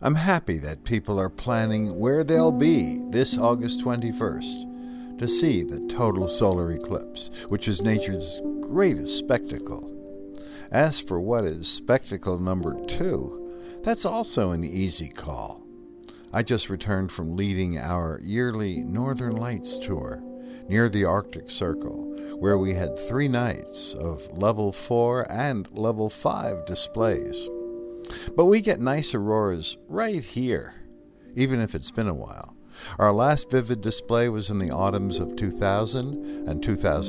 I'm happy that people are planning where they'll be this August 21st to see the total solar eclipse, which is nature's greatest spectacle. As for what is spectacle number 2, that's also an easy call. I just returned from leading our yearly Northern Lights tour near the Arctic Circle, where we had 3 nights of level 4 and level 5 displays. But we get nice auroras right here, even if it's been a while. Our last vivid display was in the autumns of 2000 and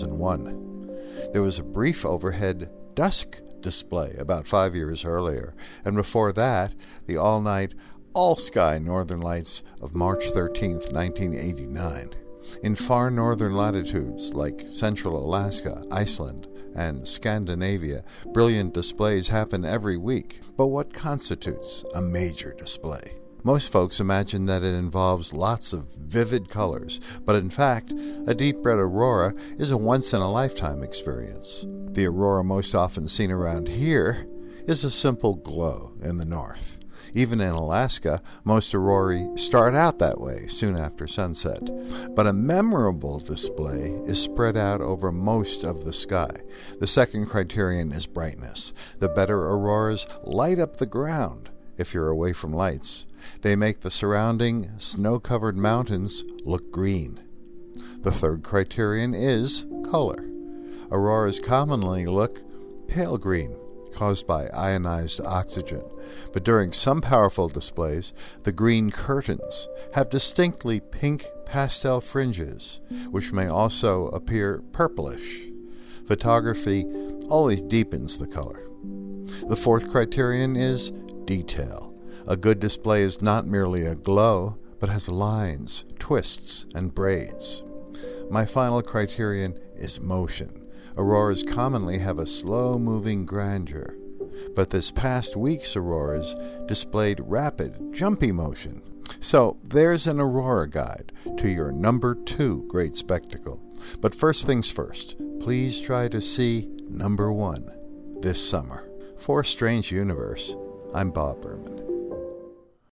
2001. There was a brief overhead dusk display about 5 years earlier, and before that, the all-night, all-sky Northern Lights of March 13th, 1989. In far northern latitudes like central Alaska, Iceland, and Scandinavia, brilliant displays happen every week. But what constitutes a major display? Most folks imagine that it involves lots of vivid colors, but in fact, a deep red aurora is a once-in-a-lifetime experience. The aurora most often seen around here is a simple glow in the north. Even in Alaska, most aurorae start out that way soon after sunset. But a memorable display is spread out over most of the sky. The second criterion is brightness. The better auroras light up the ground if you're away from lights. They make the surrounding snow-covered mountains look green. The third criterion is color. Auroras commonly look pale green, caused by ionized oxygen. But during some powerful displays, the green curtains have distinctly pink pastel fringes, which may also appear purplish. Photography always deepens the color. The fourth criterion is detail. A good display is not merely a glow, but has lines, twists, and braids. My final criterion is motion. Auroras commonly have a slow-moving grandeur, but this past week's auroras displayed rapid, jumpy motion. So there's an aurora guide to your number 2 great spectacle. But first things first, please try to see number 1 this summer. For Strange Universe, I'm Bob Berman.